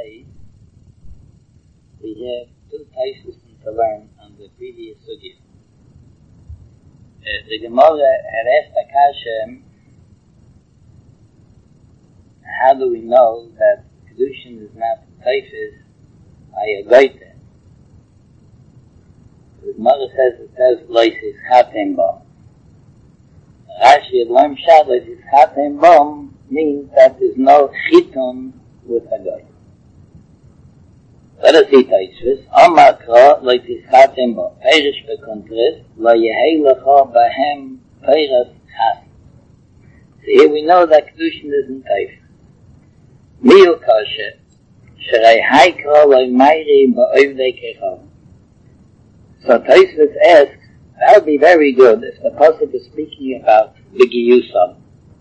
days, we have two places to learn on the previous sugya. The Gemara had asked Akasha, how do we know that Kedushin is not Taifis Ayagoite? The Gemara says, Loisis Chatem Bom. Rashi had learned Shad, Loisis Chatem Bom means that there's no Chitun with Hagoy. Let us see Taishvis. Omar Kra, Loisis Chatem Bom. Perish Bekontris, Lo Yehei Lecha Bahem Peiras Chas. So here we know that Kedushin isn't Taifis. Miyu Kashe, Shrei Haikra Lo Mayri Ba'ovdei Kechom. So Taishvis asks, that would be very good if the Pasuk is speaking about the Giyusam.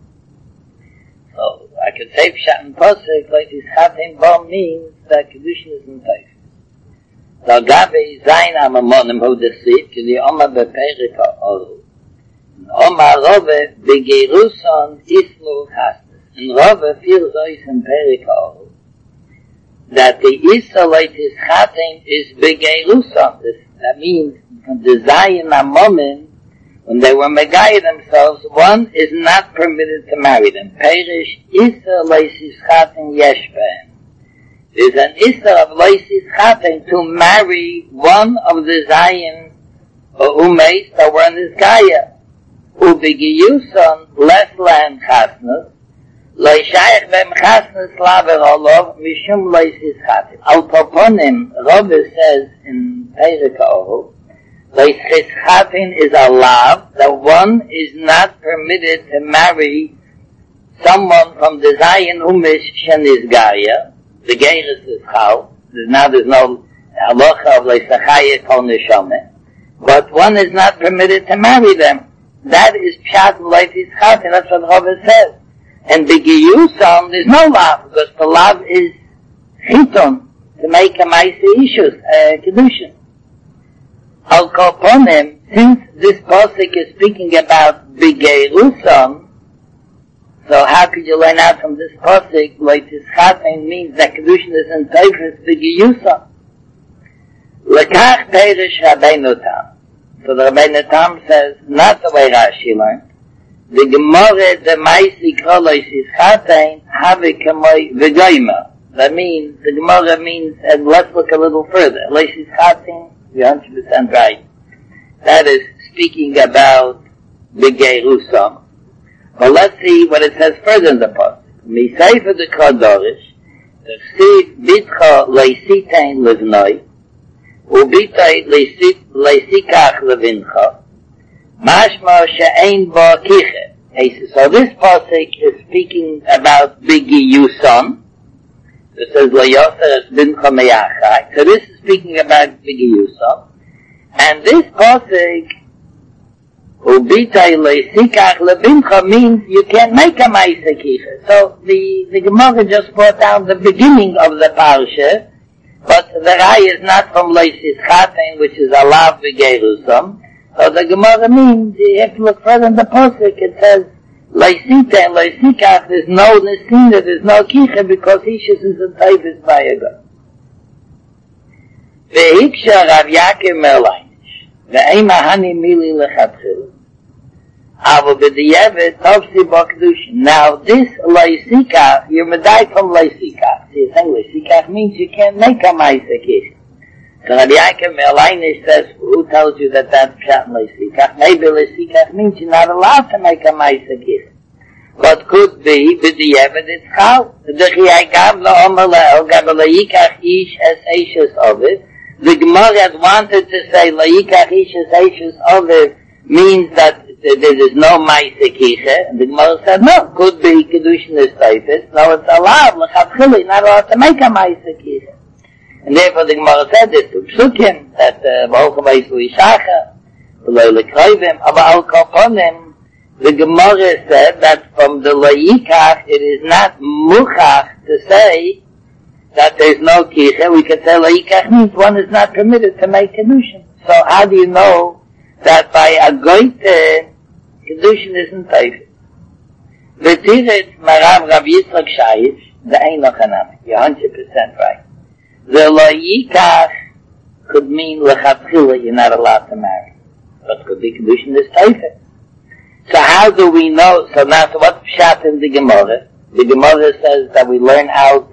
So I could say Pshat and Pasuk, like this Chatem Bom means that Kedushin is in Taifis. So Gabe Zayin Amamonim Hu Desip, Kili Oma Beperika Oru. Oma Rove Begeruson Ismu Chastis. And Rove Firzois and Perika Oru. That the Israelites Chatem is Begeruson. That means the Zayin Amamonim, when they were Megaya themselves, one is not permitted to marry them. Perish Isra Leisis Chaten Yeshben. There's an Isra of Leisis Chaten to marry one of the Zayin or Umeis that were in this Gaia. Ubegiyuson less land Chasnus, Leishayach Bem Chasnus Laver Olov, Mishum Leisis Chaten. Al Toponim, Robbe says in Perika Oru, Leisis Chaten is a law that one is not permitted to marry someone from the Zayin Umish Shenis Gaia. The Geiris is Chal. There's no halacha of Leisachayet Kol Neshome. But one is not permitted to marry them. That is Pshat Leisis Chaten. That's what Robbe says. And the Giyusam, there's no law, because the law is Chiton, to make a Maisa Ishus, Kedushin. Al Koponim, since this Pasuk is speaking about Begeirusam, so how could you learn out from this Pasuk, like this Chaten means that Kedushin is in Taifis Begeyusam? Lekach Perish Rabbeinu Tam. So the Rabbeinu Tam says, not the way Rashi learned. The Gemara, the Maisi Krolos is Chaten, have Kamoi Vegoyma. That means, the Gemara means, and let's look a little further. Leisis Chaten, you're 100% right. That is speaking about the Geirusam. But let's see what it says further in the Pasuk. Misayfer de Kodorish, Tachsiv Bitcha Leisitein Levnoi, Ubitai Leisikach Levincha, Mashma She'ein Bo Kiche. So this Pasuk is speaking about Begiyusam. It says, Layoser Bincha Meyachai. So this is speaking about Begiyusam. And this Pasuk, Ubitai Leisikach Levincha, means you can't make a Maisa Kicha. So the Gemara just brought down the beginning of the Parsha, but the Rai is not from Leisis Chaten, which is Alav Begeirusam. So the Gemara means, you have to look further in the Pasuk, it says, Leisita and Leisikach, there's no Nesina, there's no Kicha, because Ishus is a Taifis by a God. Vehiksha Rav Yaakov Merleinish, Ve'ema Hani Mili Lechatchil, Avo B'diyevet Tovsi Bo Kedushin. Now this Leisikach, you're medai from Leisikach. See, you're saying Leisikach means you can't make a Maisa Kicha. So Rabbi Yaakov Merleinish says, who tells you that that's Pshat Leisikach? Maybe Leisikach means you're not allowed to make a Maisa Kicha. What could be, B'diyevet it's Chal. D'chiyai gav la'omer le'el, gav la'yikach ish es eishes oviv. The Gemara had wanted to say la'yikach ish es eishes oviv means that there is no Maisa Kicha. And the Gemara said, no, could be Kedushin is Taifis. No, it's allowed, l'chatchili, not allowed to make a Maisa Kicha. And therefore the Gemara said this to Psukim, that Ba'olchavayis L'ishacha, V'loi L'kroivim, aber Al Koponim, the Gemara said that from the La'ikach, it is not Muchach to say that there is no Kicha. We can say La'ikach means one is not permitted to make Kedushin. So how do you know that by a Goite, Kedushin isn't Taifis? V'tiret Marav Rav Yitzchak Shaish, the Einoch Hanami. You're 100% right. The Lo Yikach could mean Lechatchila, you're not allowed to marry. But could be Kedushin is Teifet. So how do we know? So now, so what's Pshat in the Gemara? The Gemara says that we learn out,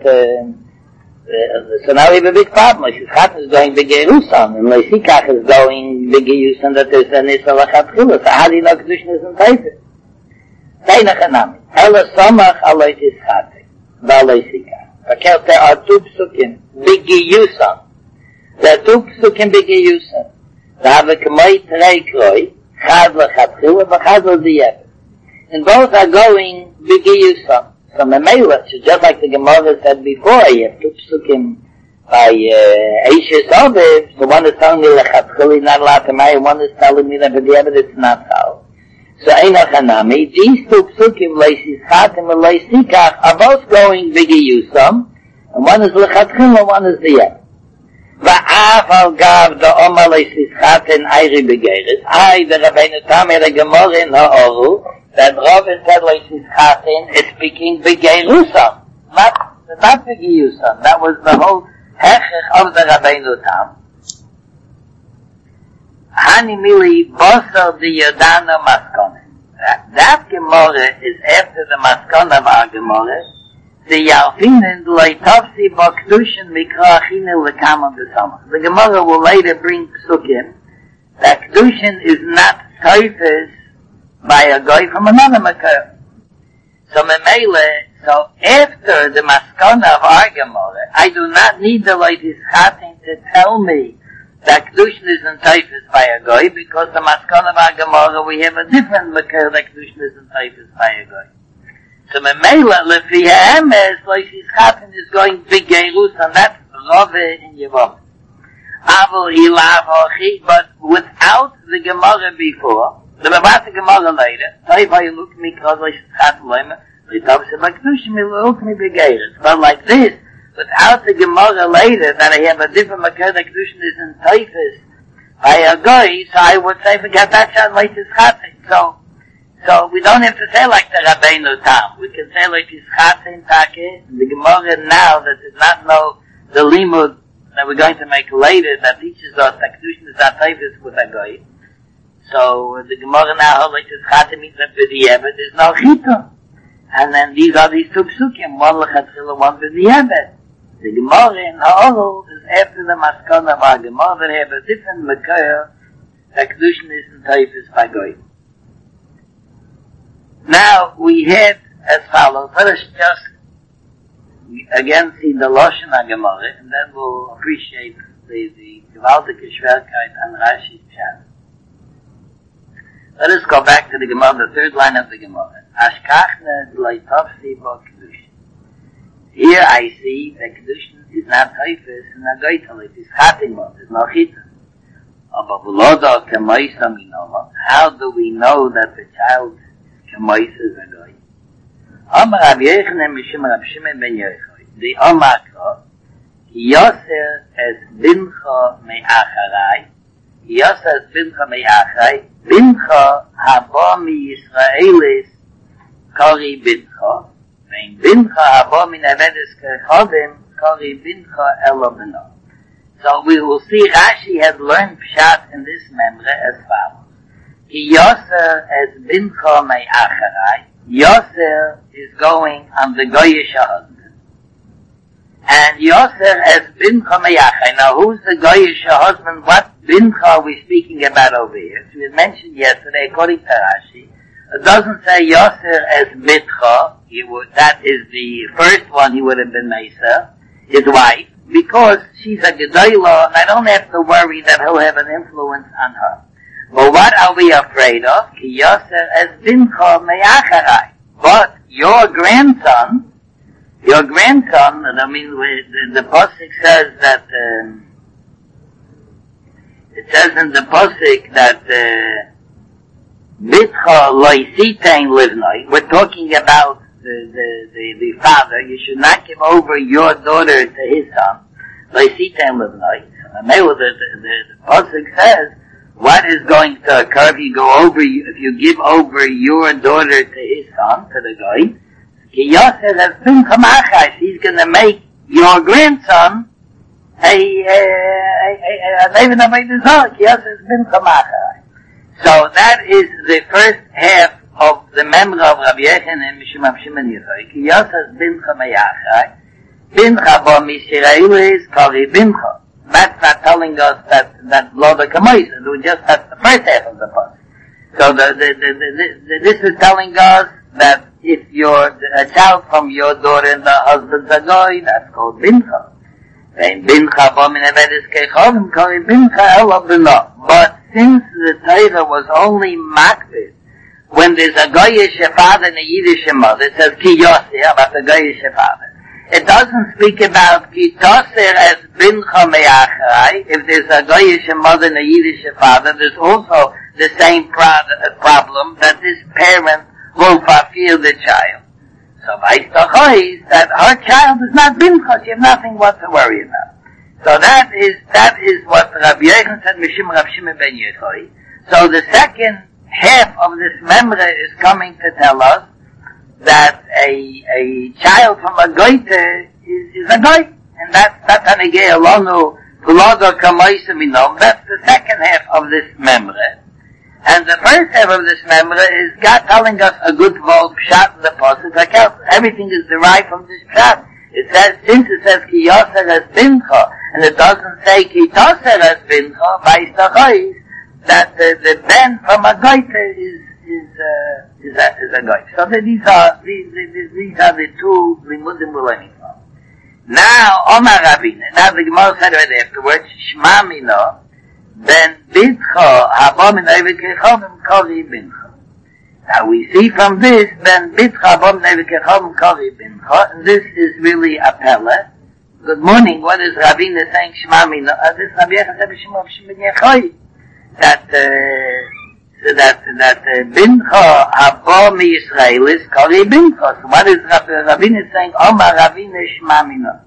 so now we have a big problem. Shishchat is going big Yerusan, and Leisikach is going big Yerusan, that there's an Issa Lechatchila. So how do you know Kedushin isn't Teifet? Teinach Hanami. Ela Somach Aloi Tishchatek. V'Aloi Sikach. There are two psukim, big Yerusan. There are two psukim big Yerusan. They have a K'moi Terei Kroi, Chad Lechatchila, V'chad L'Diyevit. And both are going big Yerusan. So Memela, just like the Gemara said before, you have two psukim by Eishes Oviv, so one is telling me Lechatchila not allowed to marry, one is telling me that B'Diyevit it's not how. So Einoch Hanami, these two psukim, Leisischatim and Leisikach, are both going big Yusam, and one is Lechatchila, one is Diyevit. Va'af al gav the Oma Leisischatim Ayri Begeris. The Rabbeinu Tam had a Gemara in Ha'oru, that Robin said Leisischatim is speaking Begerusam, not Begeyusam. That was the whole hechech of the Rabbeinu Tam. Hani mili bosel the Yodana Maskone. That Gemara is after the Maskone of our Gemara. The Yalfinen Leitovsi Bokdushin Mikra Achine Lekama B'Samach. The Gemara will later bring Psukim that Kedushin is not Taifes by a guy from another Makar. So Memele, so after the Maskana of our Gemara, I do not need the Leisischatim to tell me that Kedushin isn't Taifes by a guy, because the Maskana of our Gemara, we have a different Makar that Kedushin isn't Taifes by a guy. So Memele, Lefi Ha'emes, Leisischatim is going big Gerus, and that's Rove in Yevom. Avol Ilav Hochi, but without the Gemara before, the Babata Gemara later, Taiva Yiluk Mikra Leisischatim Loima, L'Tov Seba Kedushim Yiluk Mi Begeres. But like this, without the Gemara later, that I have a different Makar that Kedushin is in Taifes by a guy, so I would say, forget that shot Leisischatim. So we don't have to say like the Rabbeinu Tam. We can say Leisischatim Take, the Gemara now that does not know the limud that we're going to make later that teaches us that Kedushin is not Taifes with a guy. So the Gemara now holds Leisischatim means that B'Diyevit is no Chita. And then these are these two psukim, one Lechatchila, one B'Diyevit. The Gemara in Ha'orul is after the Maskana of our Gemara that have a different Makar that Kedushin is in Taifes by Goy. Now we have as follows. Let us just again see the Lashon HaGemara, and then we'll appreciate the Gewaltige Schwerkeit and Rashi's Pshat. Let us go back to the Gemara, the third line of the Gemara. Ashkachne Leitovsi Bo Kedushin. Here I see that Kedushin is not Taifes and a Goitel. It is Chatimot, it's no Chita. Aber V'lodo Kemoisa Minova. How do we know that the child Kemoisa is a Goy? Amar Rav Yochanan Mishum Rav Shimon ben Yochai. The Omakro, Yoser es Bincho Me'acharai, Yoser es Bincho Me'acharai, Bincho habo mi Yisraelis Kori Bincho, Vein Bincho habo min Avedes Kechodim Kori Bincho Elo Beno. So we will see Rashi has learned Pshat in this memra as follows. Ki Yoser es Bincho Me'acharai. Yoser is going on the Goyish husband. And Yoser as Bincha Meyachai. Now who's the Goyish husband? What Bincha are we speaking about over here? So we mentioned yesterday, according to Rashi, it doesn't say Yoser as Bitcha. That is the first one he would have been Mesa, his wife, because she's a Gedolah, and I don't have to worry that he'll have an influence on her. But what are we afraid of? Ki Yoser as Bincha Meyacharai. But your grandson, I mean, the Pasuk says that, it says in the Pasuk that, Bitcha Loisitein Livnoi. We're talking about the father. You should not give over your daughter to his son. Loisitein Livnoi. The Pasuk says, what is going to occur if you give over your daughter to his son, to the guy? Ki Yosef has been Chamachai. He's going to make your grandson a David Avodah Zarah. Ki Yosef has been Chamachai. So that is the first half of the memory of Rabbi Yochanan and Mishum Shimon Yochai. Ki Yosef has been Chamachai. Bincha bo Mishirailis Kari Bincha. That's not telling us that Lo B'Kamois. We just that's the first half of the pasuk. So this is telling us that if you're a child from your daughter and the husband's a goy, that's called bincha. But since the Torah was only makbid when there's a goyish father and a Yiddish mother, it says ki yosir about the goyish father. It doesn't speak about ki tosir as bincha me'achrai. If there's a goyish mother and a Yiddish father, there's also the same problem that this parent will fulfill the child. So Vaishtachoi is that her child is not bincha, she has nothing what to worry about. So that is what Rabbi Yochanan said, Mishum Rav Shimon ben Yochai. So the second half of this memory is coming to tell us that a child from a goiter is a goy. And that's Tanegei Alonu Kulodo Kamoisa Minom. That's the second half of this memory. And the first half of this memory is God telling us a good word pshat in the pasuk. Like everything is derived from this pshat. It says, since it says ki yoser as bincha, and it doesn't say ki toser as bincha, vayistachoi, that the ben from a goiter is a goiter. So these are the two limudim we're learning from. Now, Omar Rabbeinu. Now the Gemara said right afterwards, Shema Mino. Then Bidcha Haba Min Oived Kechavim Kari Bincha. Now we see from this, then Bidcha Haba Min Oived Kechavim Kari Bincha, and this is really a pella. Good morning. What is Rabbeinu saying? Shema Mino. This Rabbi Yochanan Shimon ben Yochai. That Bincha Haba Mi Yisraelis Kari Bincha. So what is Rabbeinu saying? Omar Rabbeinu Shema Mino.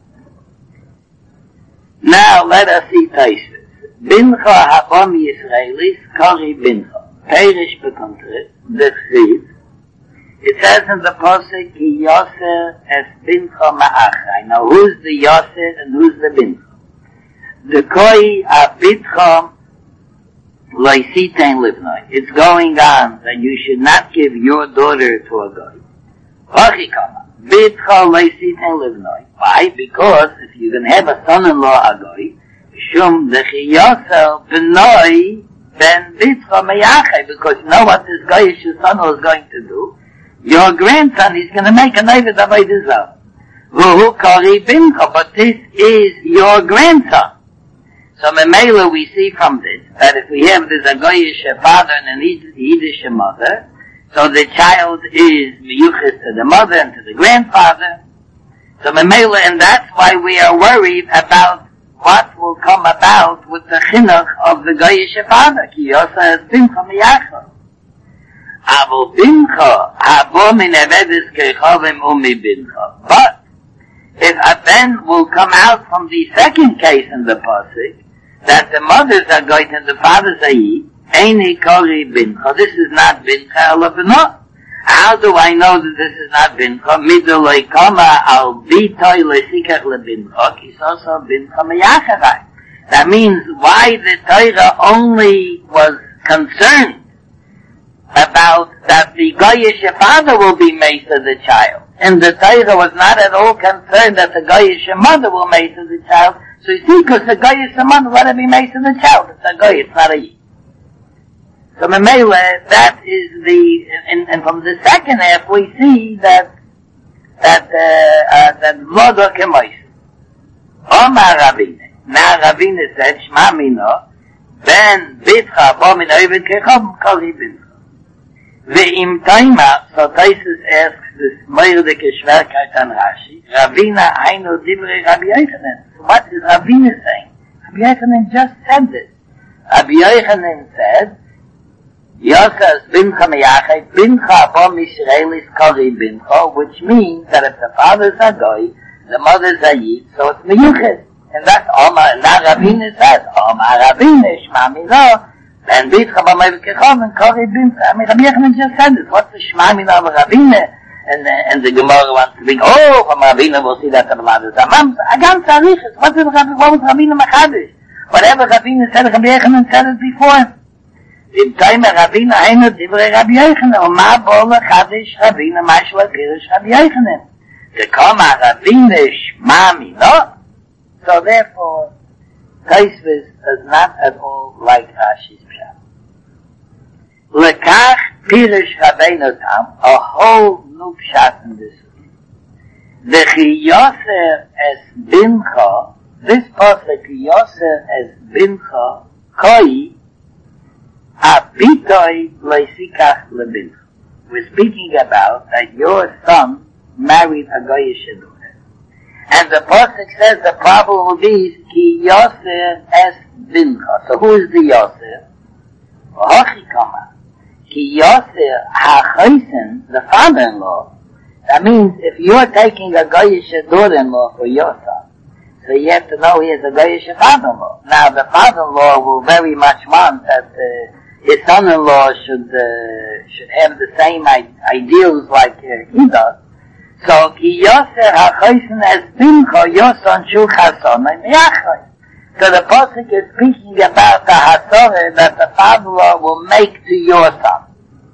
Now let us see Taisha. Bincha Habam Yisraelis Kari Bincha. Perish bekontre, the Chsiv. It says in the pasuk, Ki Yoser es Bincha Ma'achai. Now who's the Yoser and who's the Bincha? The Koi Abitcha Loisitein Livnoi. It's going on that you should not give your daughter to a Goy. Vachikama. Bitcha Loisitein Livnoi. Why? Because if you can have a son-in-law a Goy, Shum Dechiyosel Benoi Ben Bitcha Meyachai, because you know what this goyish son is going to do? Your grandson is going to make an Oived Avodah Zarah. V'hu Kari Bincha, but this is your grandson. So Memela we see from this, that if we have this a goyish father and a Yiddish mother, so the child is miyuches to the mother and to the grandfather. So Memela, and that's why we are worried about what will come about with the chinuch of the goyish father. Ki yosa has bincha miyachah. Avo bincha habo min evedes kechavim umi bincha. But if a ben will come out from the second case in the pasuk, that the mothers are goyt and the fathers are yid, eini kori bincha. This is not bincha ala b'no. How do I know that this is not bincha? Midoloi kama al bitoy lesikach lebincha, kisoso bincha meyacharai. That means why the Torah only was concerned about that the goyish father will be made to the child, and the Torah was not at all concerned that the goyish mother will made to the child. So you see, because the goyish mother let it be made to the child, it's a goy, it's not a yid. So Memele, that is and from the second half we see that Vlodo Kemois. Omar Rabbeinu. Now Rabbeinu said, Shema Mino, Ben Bitcha Bo Min Oived Kechavim Kari Bincha. Ve'im Taima, so Taisus asks this Moirdeke Shverkeit on Rashi, Rabbeinu Hainu Divrei Rabbi Yochanan. So what is Rabbeinu saying? Rabbi Yochanan just said this. Rabbi Yochanan said, Yosas bincha meyachet, bincha bom Yisraelis kori bincha, which means that if the fathers are goy, the mothers are yid, so it's meyuchet. And that's Omar, now Rabbeinu says, Omar Rabbeinu, Shema Mino, and bincha bom Oived Kechavim kori bincha. I mean, Rabbi Yochanan just said this. What's the Shema Mino of Rabbeinu? and the Gemara wants to think, oh, from Rabbeinu we'll see that Kabbalah. Agam Tzarichis, what was Rabbeinu Machadish? Whatever Rabbeinu said, Rabbi Yochanan said it before. In time of Rabbeinu Heinu Divrei Rabbi Yochanan, Uma Bola Chadish Rabbeinu Mashla Kirish Rabbi Yochanan. To come a Rabbeinu Shmami, no? So therefore, Taisvis does not at all like Rashi's Pshat. Lekach Pirish Rabbeinu Tam, a whole new Pshat in this. V'chi Yoser es Bincha, this pasuk Yoser es Bincha, Koi, Abitoi Leisikach Lebincha. We're speaking about that your son married a Goyish daughter. And the pasuk says the problem will be Ki Yoser es Bincha. So who is the Yoser? Hachi Kama. Ki Yoser HaChoisen, the father-in-law. That means if you're taking a Goyish daughter-in-law for your son, so you have to know he is a Goyish father-in-law. Now the father-in-law will very much want that his son-in-law should have the same ideals like he does. So Ki Yoser HaChoisen es Bincha, your son Shul Chason Meyachai. So the pasuk is speaking about the Hasora that the father-in-law will make to your son.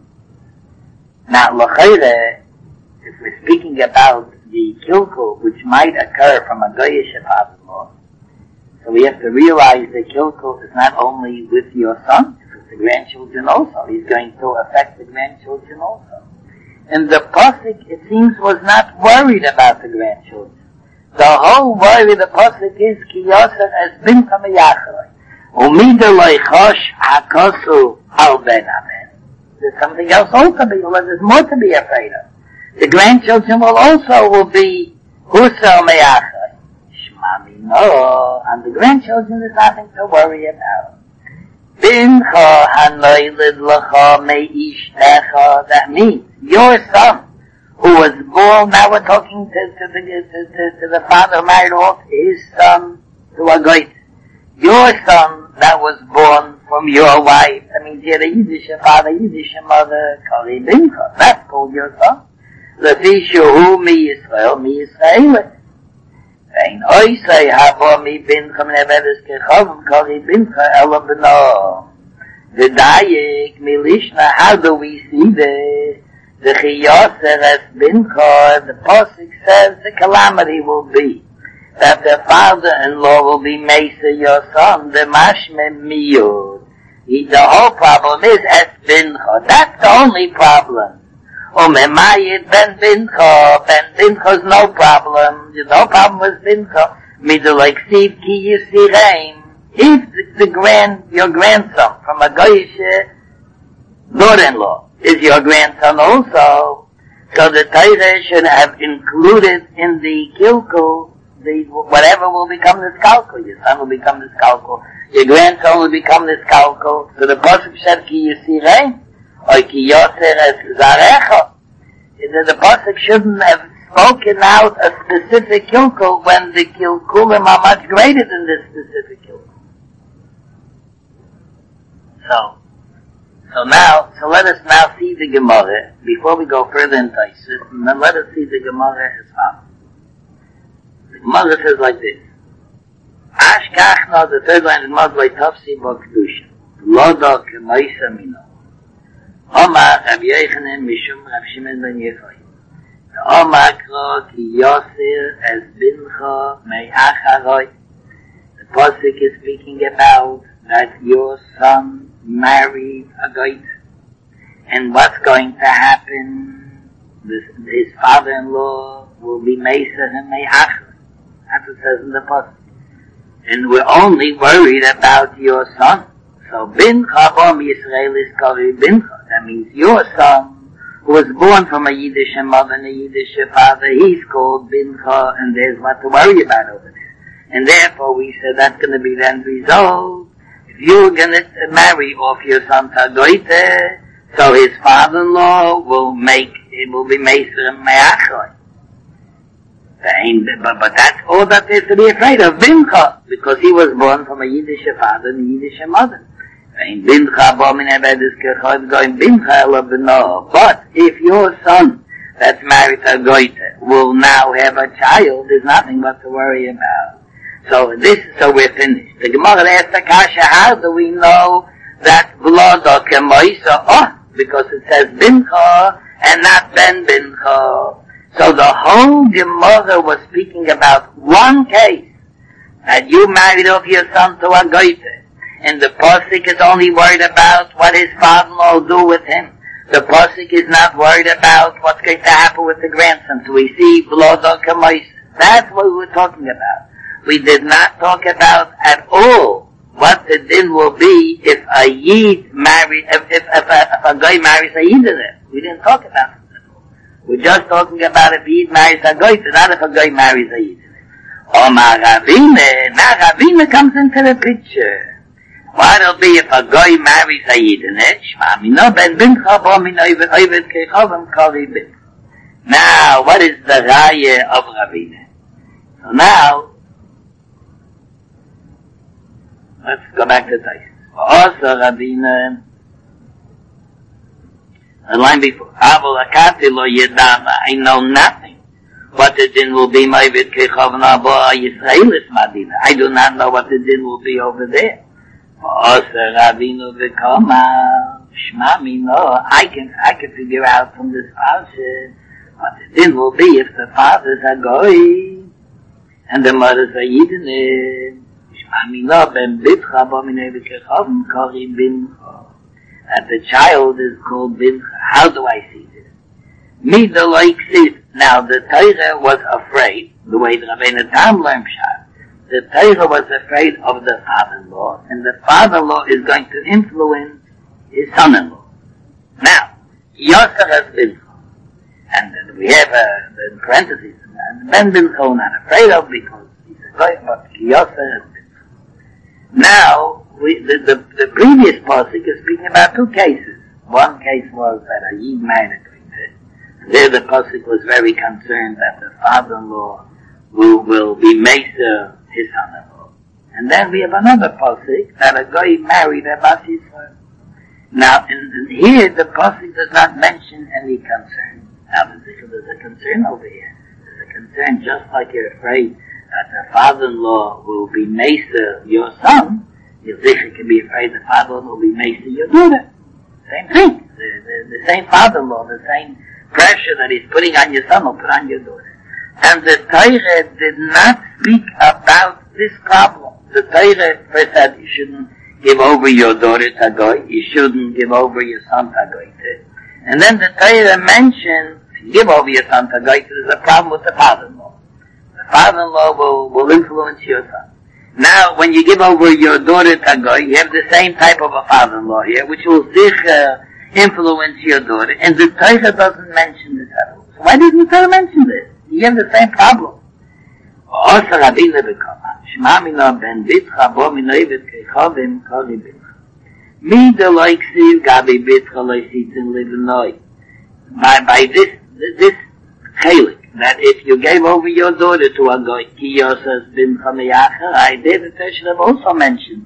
Now, L'chayre, if we're speaking about the kilkul which might occur from a Goyish father-in-law, so we have to realize that kilkul is not only with your son, it's with the grandchildren also. He's going to affect the grandchildren also. And the pasuk, it seems, was not worried about the grandchildren. The whole worry of the pasuk is Ki Yoser es Bincha Meyachrei. Umida lo yichosh hakosu al ben amen. There's something else also there's more to be afraid of. The grandchildren will be Husar Meyachrei. Shmami no. And the grandchildren is nothing to worry about. Bincha hanoilid lecha me'ishtecha. That means your son, who was born, now we're talking to the father who married off his son to a goit. Your son that was born from your wife, that means you had a Yiddish father, Yiddish mother, Kari Bincha. That's called your son. Lefi shehu mi Yisrael. Vein oisei habo mi Bincha menevedes kechavim Kari Bincha ela b'no. V'dayik milishna, how do we see this? The Ki Yoser es Bincha, the pasuk says the calamity will be that the father-in-law will be Mesa, your son, the Mashme Miyud. The whole problem is es Bincha. That's the only problem. Memayit ben Bincha. Ben Bincha's no problem. There's no problem with Bincha. Midulek Siv Ki Yisireim. If your grandson from a Goyish daughter-in-law is your grandson also, so the Torah should have included in the kilkul whatever will become the skalkul. Your son will become the skalkul. Your grandson will become the skalkul. So the pasuk said Ki Yisirei or Ki Yoser es Zarecha. The pasuk shouldn't have spoken out a specific kilkul when the kilkulim are much greater than this specific kilkul. So let us now see the Gemara, before we go further in Taisus, and then let us see the Gemara as follows. The Gemara says like this. Ashkachna, the third line is Mazlai Tafsi Bo Kedusha. Loda Kemaisa Mino. Omar Rabbi Yochanan Mishum Rav Shimon ben Yochai. Omar Kro Ki Yoser es Bincha Me'acharoi. The pasuk is speaking about that your son married a goit, and what's going to happen? His father-in-law will be Mesa and Me'achar. That's what it says in the pasuk. And we're only worried about your son. So Bincha Bom Yisrael is called Bincha. That means your son, who was born from a Yiddish mother and a Yiddish father, he's called Bincha, and there's what to worry about over there. And therefore we said that's going to be the end result. You're going to marry off your son Tagoite, so his father-in-law will be Mesa and Me'achoi. But that's all that there's to be afraid of, Bincha, because he was born from a Yiddish father and a Yiddish mother. But if your son that's married to a goiter will now have a child, there's nothing but to worry about. So we're finished. The Gemara asked the Kasha, how do we know that blood or kemoisa? Because it says bincha and not ben bincha. So the whole Gemara was speaking about one case, that you married off your son to a goiter, and the Pasuk is only worried about what his father-in-law will do with him. The Pasuk is not worried about what's going to happen with the grandson. So we see blood or kemoisa. That's what we were talking about. We did not talk about at all what the din will be if a Yid marries, if a guy marries a Yidineh. We didn't talk about it at all. We're just talking about if a Yid marries a guy, not if a guy marries a Yidineh. Now Ravina comes into the picture. What'll be if a guy marries a Yidineh? Now, what is the raya of Ravina? So now, let's go back to Taisus. Also, Ravina, the line before, I know nothing. What the din will be, I do not know what the din will be over there. I can figure out from this passage what the din will be if the fathers are goy and the mothers are Yidineh. That the child is called bincha. How do I see this? Now the Torah was afraid, the way the Rabbeinu Tam learned Pshat. The Torah was afraid of the father-in-law, and the father-in-law is going to influence his son-in-law. Now, Yosef has bincha. And then we have the parentheses, Ben bincha we're not afraid of because he's a guy, but Yosef has bincha. Now, the previous pasuk is speaking about two cases. One case was that a Yid married a goiter. There the pasuk was very concerned that the father-in-law will be Mesa, his son-in-law. And then we have another pasuk that a guy married a Bas Yisrael. Now, in here the pasuk does not mention any concern. Now, there's a concern over here. There's a concern just like you're afraid that the father-in-law will be Mesa, your son. You can be afraid the father-in-law will be Mesa, your daughter. Same thing. The same father-in-law, the same pressure that he's putting on your son will put on your daughter. And the Torah did not speak about this problem. The Torah first said you shouldn't give over your daughter to Goy, you shouldn't give over your son to Goy. And then the Torah mentioned, if you give over your son to Goy, there's a problem with the father-in-law. The father-in-law will influence your son. Now, when you give over your daughter to Goy, you have the same type of a father-in-law here, which will influence your daughter, and the Torah doesn't mention this at all. So why didn't the Torah mention this? You have the same problem. Also, Rabbeinu bekama, Shema mino ben bitcha bo mino evet kechovim kori bitcha. Mi de lo iksiv gabi bitcha lo isitin livenoi. By this chelik, that if you gave over your daughter to a goy, ki yosas bin chameyacher, I did the Torah also mentioned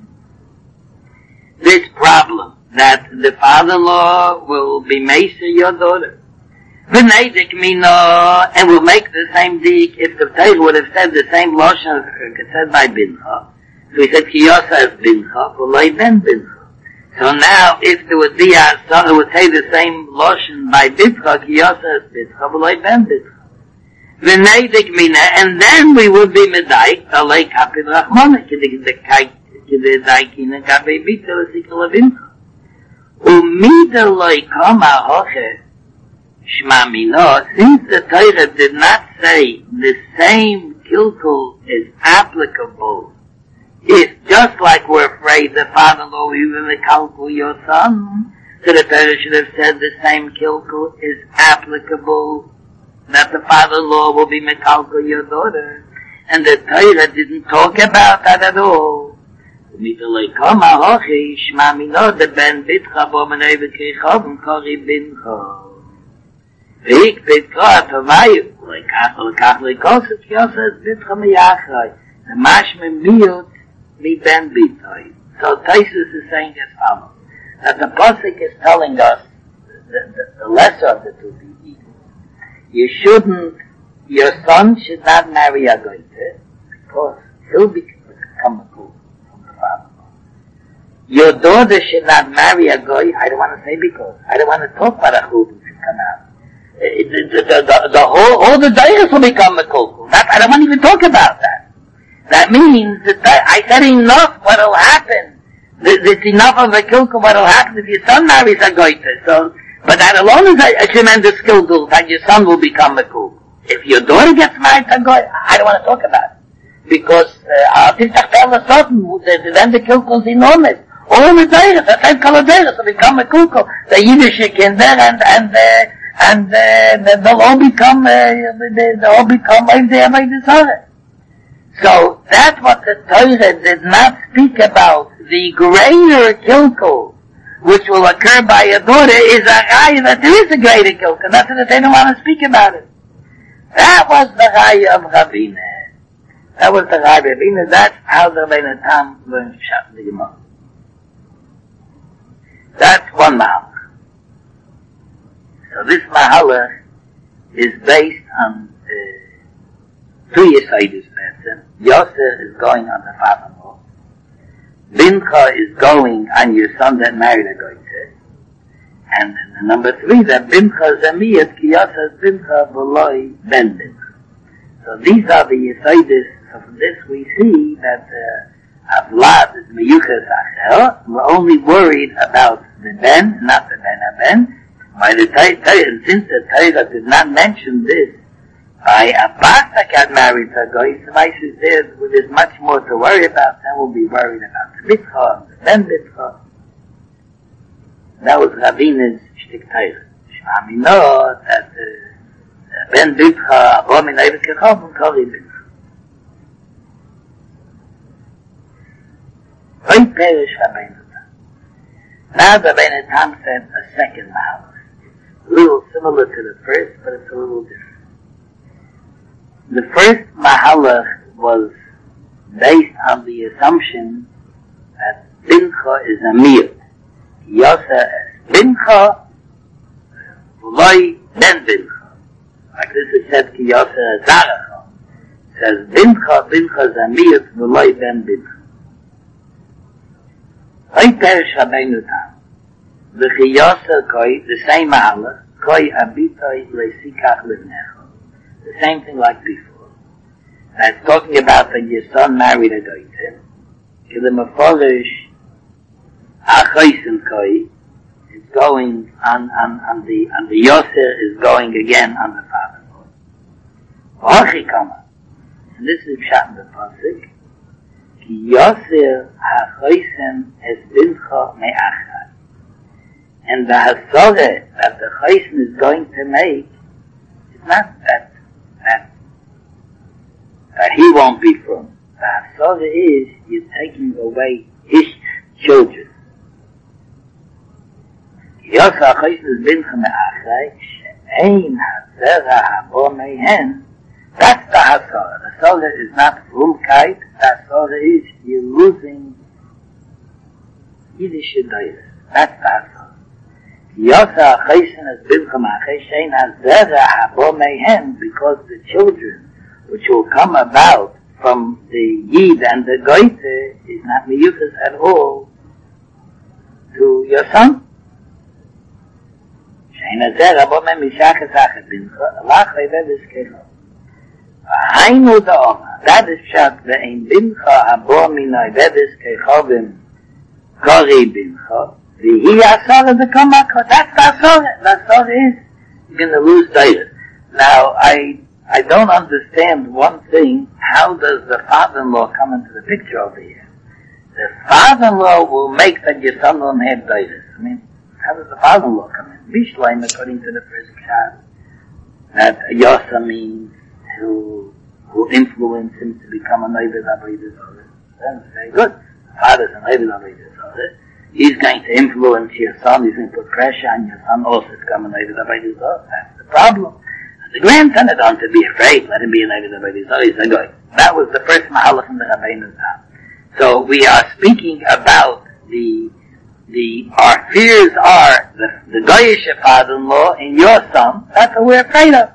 this problem, that the father-in-law will be Mesa your daughter. V'neidik mino, and will make the same dik if the Torah would have said the same lashon said by bincha. So he said ki yosas bincha, v'loi ben bincha. So now, if there would be a son who would say the same lashon by bincha, ki yosas bincha, v'loi ben bincha. V'neidik mina, and then we would be medaik alei kapid rachmana, k'dei daikina gabi bitel sikol bincha. Umida loi kama hoche shma mino, since the Torah did not say the same kilkul is applicable, it's just like we're afraid the father-in-law will even mekalkul your son, so the Torah should have said the same kilkul is applicable, that the father-in-law will be mekalkul your daughter, and the Torah didn't talk about that at all. Middle kama hochi shma mino de ben bitcha bo menay bekechovim kori bincha. Veik bitcha tavayu lekach lekoset yosef bitcha meyachroi. The mashme miyut mi ben bitcha. So Taisus is saying as follows, that the pasuk is telling us the lesser of the two equals. your son should not marry a goiter, because he'll become a cool from the father-in-law. Your daughter should not marry a goy, I don't want to say because, I don't want to talk about a chul who should come out. All the dayas will become a cool. I don't want to even talk about that. That means that I said enough what will happen. It's enough of a kilkel what will happen if your son marries a goiter. So, but that alone is a tremendous kilkel that your son will become a kilkel. If your daughter gets married to a goy, I don't want to talk about it. Because, then the kilkel is enormous. All the dayas, the same color dayas will become a kilkel. The Yiddish kinder and they'll all become like the Torah. So that's what the Torah did not speak about. The greater kilkel, which will occur by a daughter, is a raya that there is a greater kilkel. That's what they don't want to speak about it. That was the raya of Rabbeinu. That's how the Rabbeinu Tam learned Pshat the Gemara. That's one mahalach. So this mahalach is based on two Yesodis person. Yosef is going on the father-in-law. Bincha is going on your son that married a goiter. And number three, that Bincha is a miyat, ki Yosef Bincha v'loi ben Bincha. So these are the Yesodis. So from this we see that Avlad is miyuchas acher. We're only worried about the ben, not the ben. By the Torah, since the Torah did not mention this, by a bas that got married to a goy, suffices there's much more to worry about. Then we'll be worried about the bitcha, the ben bitcha. That was Ravinu's shtik Torah. Shema mino that ben bitcha, abo min oived kechovim, kori bitcha. Oy perish Rabbeinu Tam. Now the Rabbeinu Tam said a second mahalach. A little similar to the first, but it's a little different. The first mahalach was based on the assumption that Bincha is a miyut. Yosef es Bincha, v'loi ben Bincha. Like this is said, ki Yosef es Zaracha. It says Bincha is a miyut, v'loi ben Bincha. Oy perish Rabbeinu Tam. The Chiyasa koi, the same mahalach, koi abitoi lesikach livnecha. The same thing like before. That's talking about that your son married a goiter. The meforish achoisen koi is going on the Yosef is going again on the father-in-law. V'hachi kama. And this is pshat in the pasuk. Ki Yosef hachoisen es bincha me'achar. And the hasore that the chaysin is going to make is not that he won't be from. The hasore is you're taking away his children. Yosef chaysin is bincha me'achai she'ein hazera habo mehen. That's the hasore. The hasore is not rumkeit. The hasore is you're losing Yiddish doyres. That's the hasore. Yosef chaysin is bincha me'achai she'ein hazera habo mehen, because the children which will come about from the Yid and the Goiter is not miyuchas at all to your son. She'ein hazera habo mehen mishachas achet bincha lachai vedes kecho. Hainu da'oma. That is pshat ve'ein bincha habo minai vedes kechovim kori bincha. He asara the kamakha. That's the asara. The asara is you're going to lose dayas. Now, I don't understand one thing. How does the father-in-law come into the picture over here? The father-in-law will make that your son won't have dayas. I mean, how does the father-in-law come in? Bishleim, according to the first pshat, that Yosa means who influence him to become a Neivid Avodah Zarah. That's very good. The father's a Neivid Avodah Zarah. He's going to influence your son. He's going to put pressure on your son also to come and Neivid Avodah Zarah. That's the problem. The grandson had on to be afraid. Let him be a Neivid Avodah Zarah. He's a goy. That was the first mahalach in the Rabbeinu Tam. So we are speaking about our fears are the goyish father-in-law and your son. That's what we're afraid of.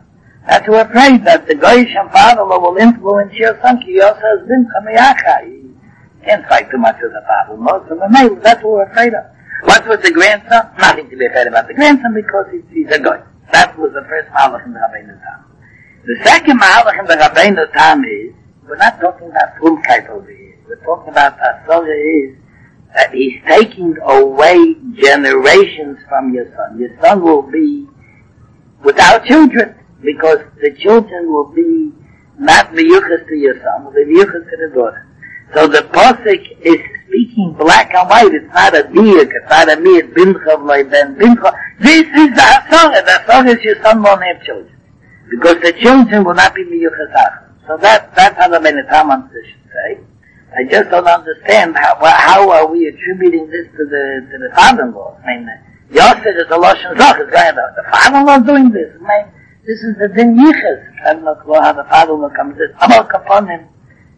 That we're afraid that the Goyish and father-in-law will influence your son. He also has been Chamayacha. You can't fight too much with the father-in-law. So that's what we're afraid of. What was the grandson? Nothing to be afraid about the grandson because he's a Goy. That was the first Malach in the Rabbeinu Tam. The second Malach in the Rabbeinu Tam is, we're not talking about Frumkeit over here. We're talking about Asora is that he's taking away generations from your son. Your son will be without children because the children will be not miyuchas to your son, will be miyuchas to the daughter. So the Pasuk is speaking black and white. It's not a diak, it's not a miyat bincha v'loi ben bincha. This is the Asora. The Asora is your son won't have children because the children will not be miyuchas achas. So that's how the Benetaman should say. I just don't understand how are we attributing this to the father-in-law. I mean, Yosef is a Lashon Zach. The father-in-law is doing this. I mean, this is the Din Yichas. I don't know how the father-in-law comes in. Amal Kaponim.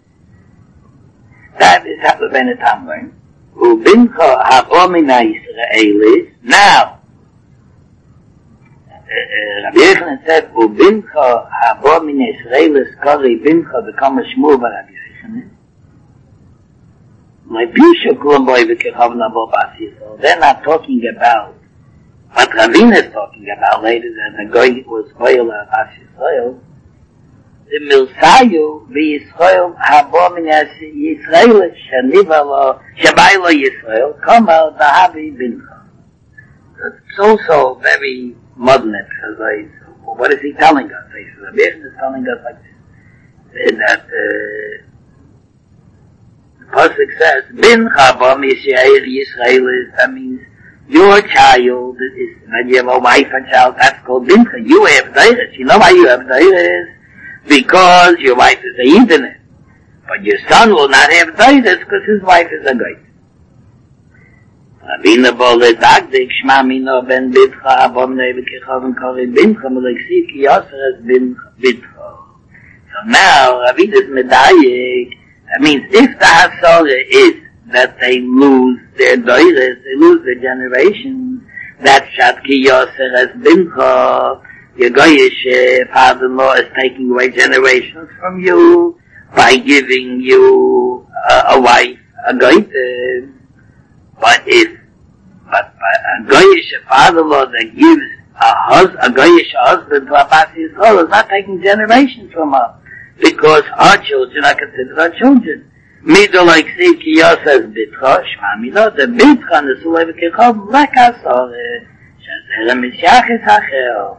That is how the Benetam learns. Ubincha habomina Yisraelis. Now, Rabbi Yochanan said, Ubincha habomina Yisraelis kari bincha become a shmur by Rabbi Yochanan. They're not talking about what Ravina is talking about later, that the guy was oil of Bas Yisrael. The Milsayu be Yisrael habo min Yisrael sheniva lo shabai lo Yisrael kama dahavi bincha. It's also very modern. What is he telling us? The Rebbe is telling us like this, that Pasuk says, Bincha bam Yisrael, that means your child is, when you have a wife and child, that's called Bincha. You have Deiris. You know why you have Deiris? Because your wife is a Yidinah. But your son will not have Deiris because his wife is a Goy. Rabina bole dagdik shma mino ben Bitcha abom nevekechav kori Bincha meleksik yoser as Bitcha. So now, Rabina's medayik. That means if the Hasara is that they lose their doiris, they lose their generations, that Shatki Yoser as Bincha, your Goyish father-in-law is taking away generations from you by giving you a wife, a Goyte. But a Goyish father-in-law that gives a Goyish husband to a Bas Yisrael is not taking generations from her. Because our children are considered our children. Middle like say ki Yosef bitcha, shma mino, the bitcha nesu levekechav, like Asor, shazer ha-mishyachis hacher.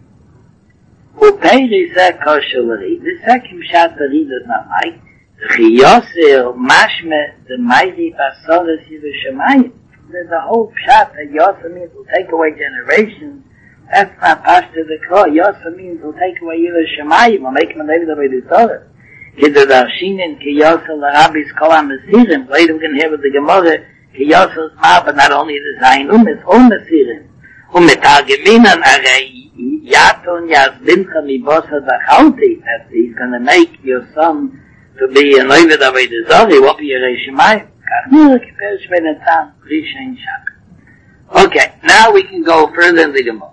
Upeiri zeh kosher l'ri, the second pshat the Ri does not like, the chi Yosef mashme, the mighty Asor is Yerushalayim. The whole pshat that Yosef means will take away generations. That's not past the Kro. Yosef means will take away Yerushalayim, will make him a David away the Torah. Kidder Darshinin, Ki Yosef l'Rabbis Kol HaMesirim. Later we're going to hear with the Gemara, Ki Yosef's ma, but not only the Zayin it's all Mesirim. Umetageminan arei Yaton Yazbincha Mibosa Dachalti, that he's going to make your son to be an David away the Torah, won't be Yerushalayim. Kachnira Kiper Shvenetan, Rishain Shak. Okay, now we can go further in the Gemara.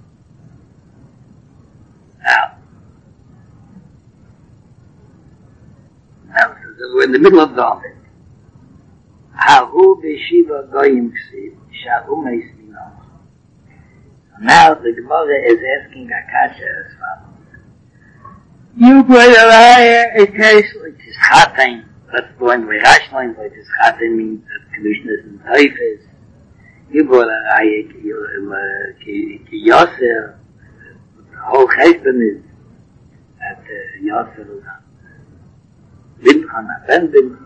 Now, so we're in the middle of the Ovid. Hahu b'shiva goyim ksiv, shahu meis minach. Now the Gemara is asking Akasha as follows. You brought a raya, a case which is chatain. Let's go in the Rashline, which is chatain means that Kedushin is in Taifis. You brought a raya, ki Yosef, the whole cheshbon is that Yosef is Bincha, not Ben Bincha.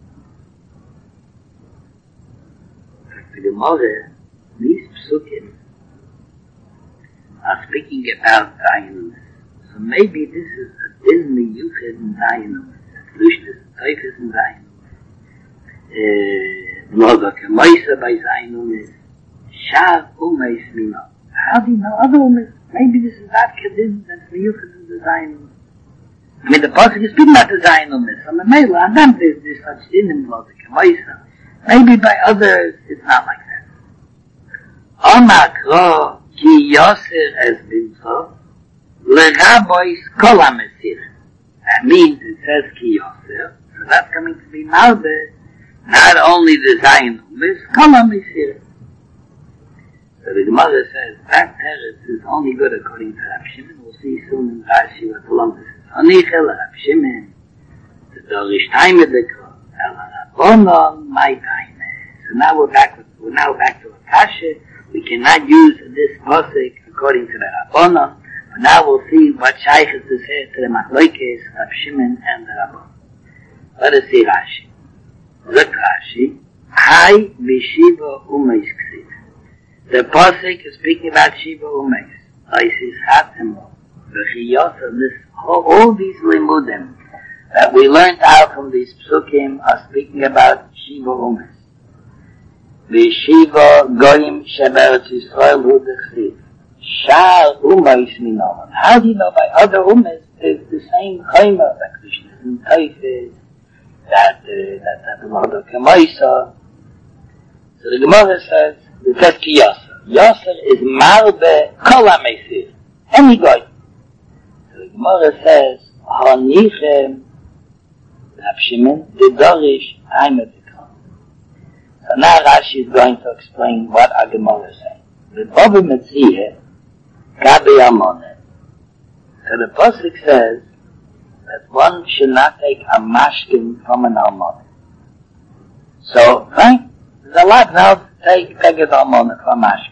The Gemara, these psukim are speaking about Zionus. So maybe this is a Disney Yuchid in Zionus. Kedushin is Taifis in Zionus. Loga Kemoisa by Zionus. Shah Umeis Mina. How do you know other Umeis? Maybe this is not Kedin, that's the Yuchid in the Zionus. I mean, the Pasuk is speaking about the Zionus. On the Mela, and then there's such din in Loga Kemoisa. Maybe by others, it's not like that. Omakro ki Yosef es bincha, L'rabois kol ha-mesir. That means it says ki Yosef, so that's coming to be malbeh, not only the Zayin Umis, kol ha-mesir. So the Gemara says, that teretz is only good according to Rab Shimon. We'll see soon in Rashi what the Lomdus is. Anichel Rab Shimon, the Dorish Taime Deko, El HaRabbonon, my Taime. So now we're back to Akasha. We cannot use this pasuk according to the Rabbonon, but now we'll see what Shaykhis is here to the Machlokes, Rab Shimon and the Rabbonon. Let us see Rashi. Look Rashi, Hai B'Shiva Umeis Ksiv. The pasuk is speaking about Shiva Umeis. Isis Hatimo, V'Chiyos, this all these limudim that we learned out from these psukim are speaking about Shiva Umeis. V'Shiva Goyim Sheberetz Yisrael Hu D'Chsiv. Shar Umeis Minomon. How do you know by other Umeis there's the same chayma that Krishna is in Taifis, that the Lord of Kemaisa. So the Gemara says, it says ki Yosef. Yosef is marbe kol ha-mesir. Any guy. So the Gemara says, Hanichem Rab Shimon the Dorish Taime Deko. So now Rashi is going to explain what our Gemara is saying. The Baba Metzia Gabi Amoneh. So the pasuk says that one should not take a mashkin from an almonah. So, right? There's a lot now to take beged almonah from mashkin.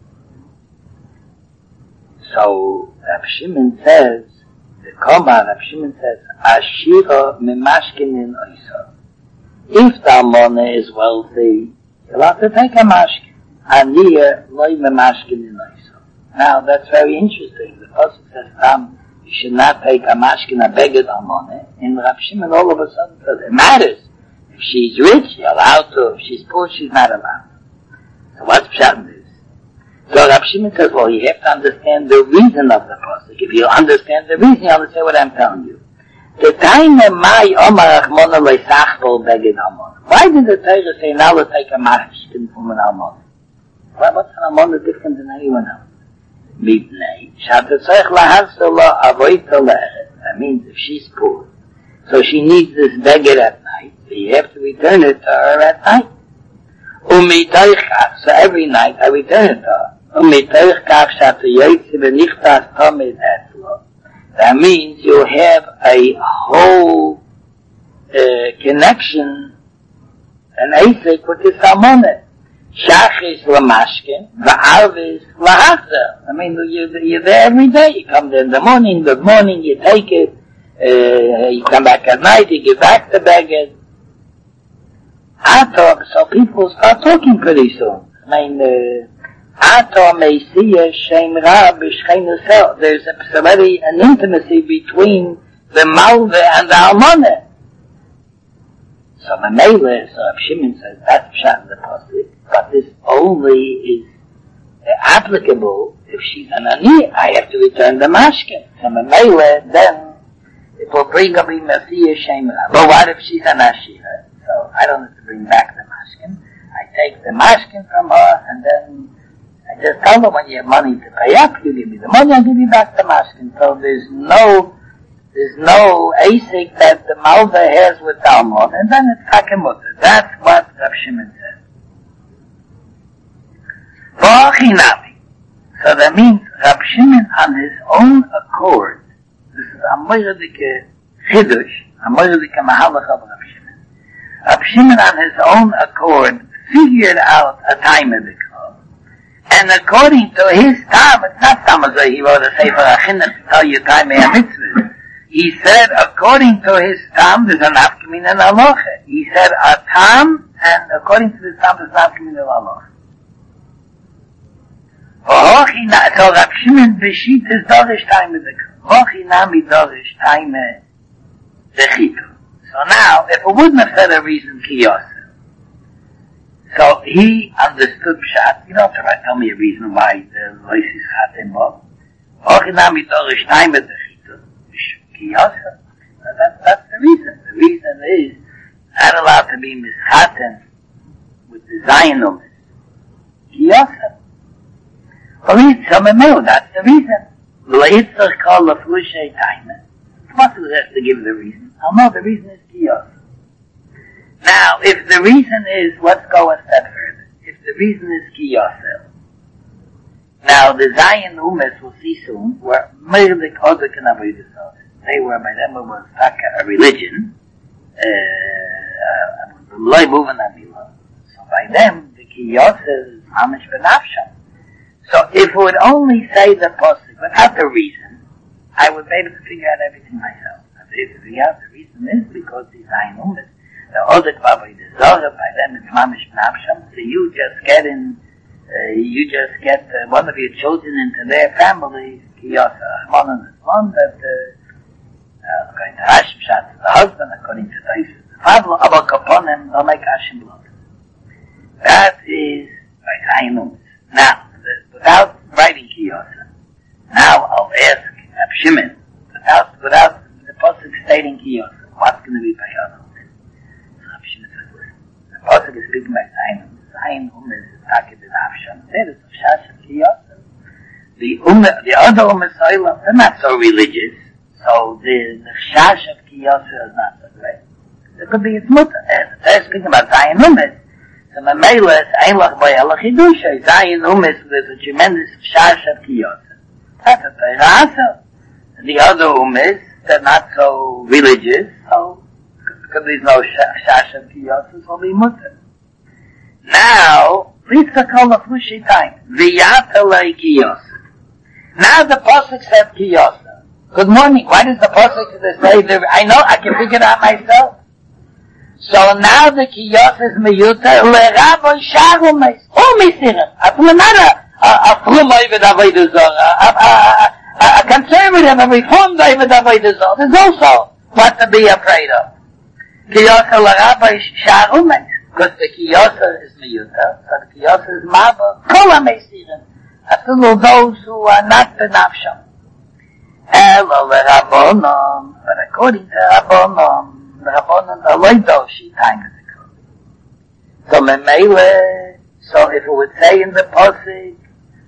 So, Rab Shimon says, the Koma, Rab Shimon says, Ashira memashkin in oisa. If the almonah is wealthy, you'll have to take a mashkin. Aniya loy memashkin in oisa. Now, that's very interesting. The pasuk says, you should not take a mashkin, a beged almonah. And Rab Shimon all of a sudden says, it matters. If she's rich, you're allowed to. If she's poor, she's not allowed. So what's pshat in this? So Rab Shimon says, well, you have to understand the reason of the pasuk. If you understand the reason, you understand what I'm telling you. The time mai omar achmona leisachbol beged almonah. Why did the Torah say now let's take a mashkin from an almonah? What's an almonah different than anyone else? Mipnei shatetzorech lahavsa lo avoita le'eret. That means if she's poor, so she needs this beged at night, so you have to return it to her at night. So every night I return it to her. That means you have a whole connection, an asik with this almonah. Shachis lamashkin, va'arvis lahachza. I mean, you're there every day. You come there in the morning, good morning, you take it, you come back at night, you give back the beged. So people start talking pretty soon. I mean, there's already an intimacy between the malveh and the almonah. So Mamela, so Rab Shimon says, that's pshat in the pasuk, but this only is applicable if she's an ani. I have to return the mashkin. So Mamela, then it will bring up in Messiah Shem Ra. But what if she's an ashira? So I don't have to bring back the mashkin. I take the mashkin from her, and then I just tell her when you have money to pay up, you give me the money, I'll give you back the mashkin. So there's no asik that the malveh has with Talmud, and then it's kakemutter. That's what Rab Shimon says. So that means Rab Shimon on his own accord, this is a moiradike chidush, a moiradike mahalach of Rab Shimon. Rab Shimon on his own accord figured out a time of the club, and according to his time, it's not Tamazah, he wrote a sefer Achinuch to tell you time of mitzvahs. He said, according to his tam, there's an afkamin and aloche. He said, a tam, and according to the tam, there's an afkamin and aloche. So Rab Shimon b'shit is dorish time of the Hochi nami dorish time of the chitur. So now, if it wouldn't have said a reason ki Yosef, so he understood pshat. You don't have to tell me a reason why the voice is chatem bo. Hochi nami dorish time of the Yosef. That's the reason. The reason is not allowed to be mischaten with the Zionism. Yosef. Well, that's the reason. V'leitzach kol leflushay taina. Possibly has to give the reason. I'll know the reason is kiyos. Now, if the reason is, let's go a step further. If the reason is kiyosel. Now, the Zion Umes, we'll see soon, were merdik odek and avodas zarah. They were, by them, it was a religion. So by them, the kiyosel is hamish benafsham. So if we would only say the pasuk without the reason, I would be able to figure out everything myself. I'd be able to figure out the reason is because the Zion Umes, the odek avodas zarah, by them it's hamish benafsham. So you just get one of your children into their family, kiyosel, one that according to Hashem Shat, the husband, according to Taisus, the father, Abba Kaponim, they'll make Hashem blood. That is by Zion Umes. Now, without writing kiyosel, now I'll ask Reb Shimon, without the pasuk stating kiyosel, what's going to be by Zion Umes? So Reb Shimon says, listen, the pasuk is speaking by Zion Umes. Zion Umes is talking to Hashem. There is a shash of kiyosel. The other Umes Olam, they're not so religious. So the shash of kiyosel is not so great. There could be its mutter. They're speaking about Zion Umes. So Mamela is Einlach by Allah Chidusha. Zion Umes, there's a tremendous shash of kiyosel. That's a Teirasa. The other Umes, they're not so religious. So, because there's no shash of kiyosel, so be mutter. Now, please call the flushi time. V'yatalei kiyosel. Now the pasuk said kiyosel. Good morning. Why does the pasuk say that? I know, I can figure it out myself. So now the kiyos is meyuta le'rabon sharumes. Oh, mesirim. A flum over the avodas zarah. A conservative, a reformed over the avodas zarah. There's also what to be afraid of. Kiyos le'rabon sharumes. Because the kiyos is meyuta, so the kiyos is mava. Kol ha-mesirim. After those who are not benafsham. But according to Rabbanon, the loido she time is the so if it would say in the pasuk,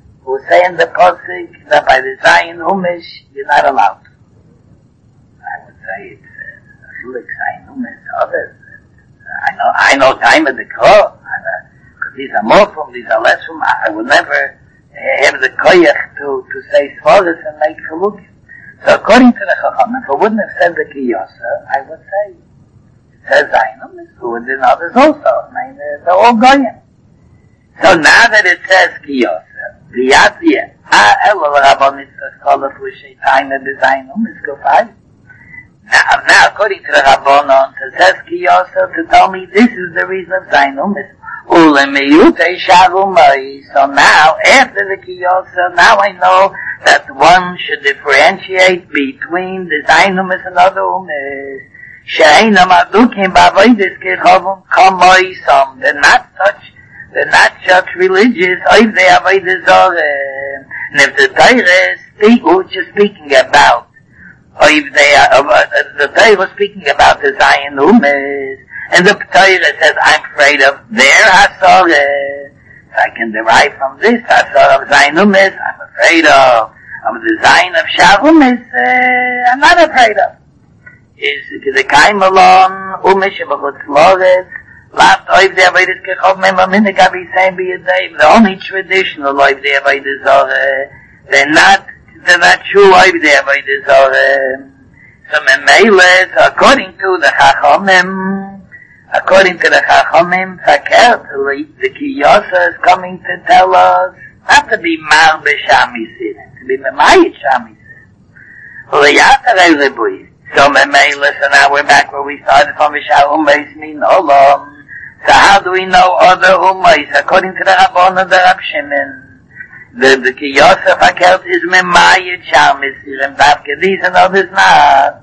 that by the Zion Umes you're not allowed. I would say it's like Zion Umes, others. I know time of the call, because these are more from, these are less from. I would never have the koyach to say svaras and make chaluk. So according to the Chacham, if I wouldn't have said the kiyosel, I would say, it says Zion Umes, who would in others also. I mean, they're all going. So now that it says kiyosel, v'yatziyah, elul rabban mitzvah scholar flushay time and the Zion Umes go five. Now according to the Rabbanon, it says kiyosel to tell me this is the reason of Zion Umes. So now, after the kiyosel, now I know that one should differentiate between the Zion Umes and other Umes. They're not such religious. If they have avodas zarah, and if the Torah which is speaking about, if they are, the Torah was speaking about the Zion Umes, and the Torah says, I'm afraid of their hasarah. So I can derive from this hasarah of Zion Umes, I'm afraid of the Zion of Shavumis, I'm not afraid of. Is the Kaim alone, Umes Shebachutz Loretz, Laft Oiv the Avodas Kechov Mem Aminik Abi Sein B'Yadayim, the only traditional Oiv the Avodas Zarah, they're not true Oiv the Avodas Zarah. So Memeilet, according to the Chachomim, the Kiyosa is coming to tell us not to be Mar B'Shamisir, to be Memayit Shamisir. So Memeilet, so now we're back where we started from V'Shar Umeis Min Olam. So how do we know other Umeis? According to the Rabban of the Reb Shimon, the Kiyosa Fakert is Memayit Shamisir, and these and others not.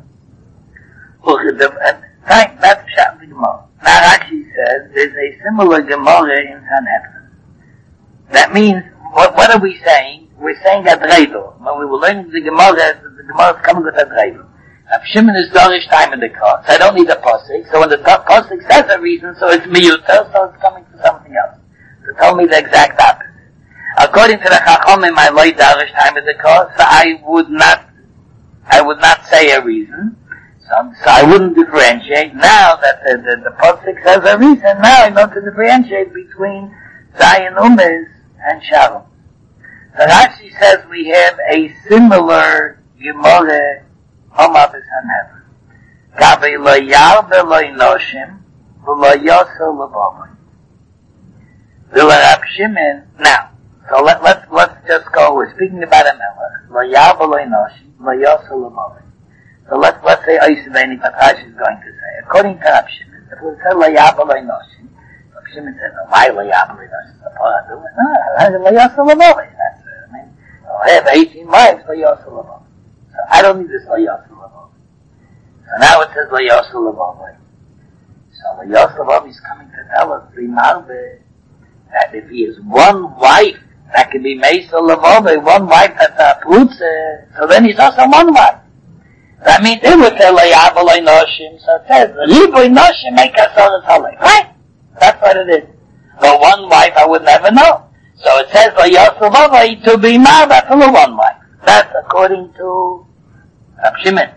Fine, that's Pshat the Gemara. Now Rashi says there's a similar Gemara in Sanhedrin. That means, what are we saying? We're saying Adreido. When we were learning the Gemara is coming with Adreido. Now Shimon is Dorish time in the car, so I don't need a Pasuk. So when the Pasuk says a reason, so it's Miyuta, so it's coming to something else. So tell me the exact opposite. According to the Chachamim, my light darish time of the cause, so I would not say a reason. So I wouldn't differentiate. Now that the Pasuk says a reason, now I know to differentiate between Zayin Umiz and Shalom. So Rashi says we have a similar Gemara Homa B'Sanhedrin. Gabi lo yarbe lo inoshim, v'lo yoso l'bomai. V'lo Rab Shimon. Now, so let's just go. We're speaking about a melech. Lo yarbe lo inoshim, lo yoso l'bomai. So let's say Oisaveni Patash is going to say, according to Rab Shimon, if we say lo yarbe lo inoshim, Rab Shimon says, why lo yarbe lo inoshim? No, lo yoso l'bomai. I have 18 wives, lo yoso l'bomai. So I don't need this lo yoso l'bomai. So now it says lo yoso l'bomai. So lo yoso l'bomai is coming to tell us, that if he has one wife, that can be Mesa l'bomai, one wife that's a plutze, so then he's also one wife. That means it would say lo yavo lo noshim, so it says, liboy noshim make us all the halay. Right? That's what it is. But one wife I would never know. So it says lo yoso l'bomai to be marba for the one wife. That's according to Rab Shimon.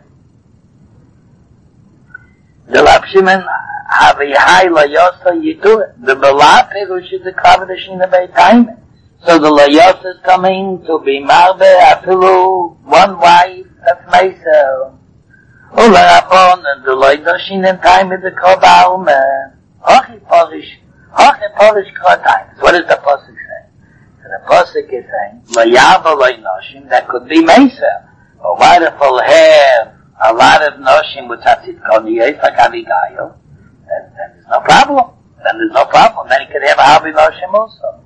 The Rab Shimon have a high lo yoso yidu. The bela perush is the kavod shina beitayim. So the lo yoso is coming to be marbe afilu one wife. That's Mesa. Ola Rabon and the lo yoshin in time is the kobal me. Hochi polish kotayim. What does the pasuk say? So the pasuk is saying lo yavo lo noshim. That could be Mesa. But what if we'll have a lot of noshim with tzatzit koniyos like Abigail? Then there's no problem. Then he could have a habi noshim also.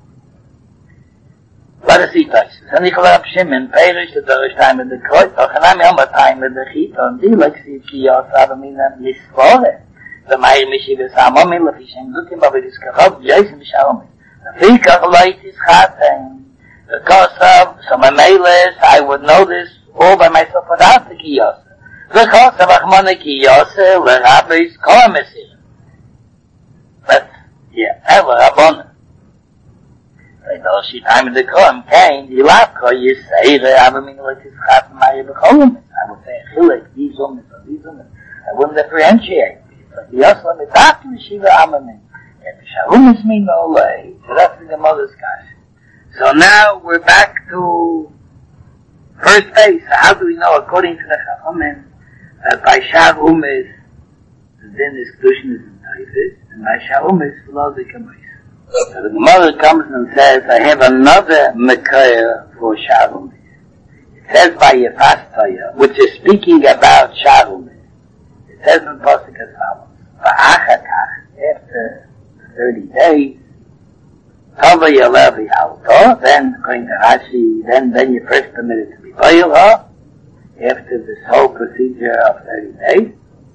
Let us see Taisus. And Nichol Rab Shimon, Perish, the Dorish time in the Kreuz, Ochanami Oma time in the Chita, and the like see Kiyos, Abamina, Misfore, the Meir Mishivis Hamomi, Lafishem, Lukim, Babidis Kachov, Jason Mishaomi. The Fikach Light is Chatem. Because of some Amelis, I would know this all by myself without the Kiyos. Because of Achmona Kiyos, the Rabbis Koamesir. But, yeah, Ever Rabbonim. So she time in the Koam came, you laugh, you say, I mean, like it's half my Becholim. I would say, Chilek, these women, I wouldn't differentiate. But the Yoslam is after Shiva Amamin. And Shalom is me no way. So that's the mother's question. So now we're back to first base. So how do we know, according to the Chachamim, that by Shalom is, the din is Kedushin is in Taifis, and by Shalom is Lo Zikamois. So the Gemara comes and says, I have another Mekayah for Shalom. It says by Yefastaya, which is speaking about Shalom. It says in Pasuk as follows, after 30 days, Tava Yalevi Alto, then according to Rashi, then you're first permitted to be Bayilha, after this whole procedure of 30 days.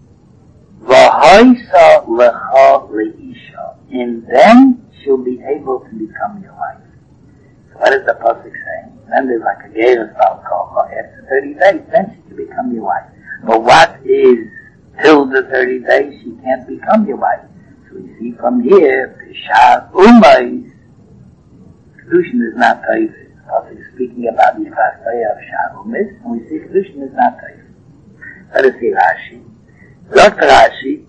V'hoisa lecha leisha, and then she'll be able to become your wife. So what is the pasuk saying? Then there's like a gerus balkocha. After 30 days, then she can become your wife. But what is till the 30 days she can't become your wife? So we see from here, Peshach Umais, Kedushin is not Taifis. The pasuk is speaking about the Yefastaya of Peshach Umais, and we see Kedushin is not Taifis. Let us see Rashi. Dr. Rashi,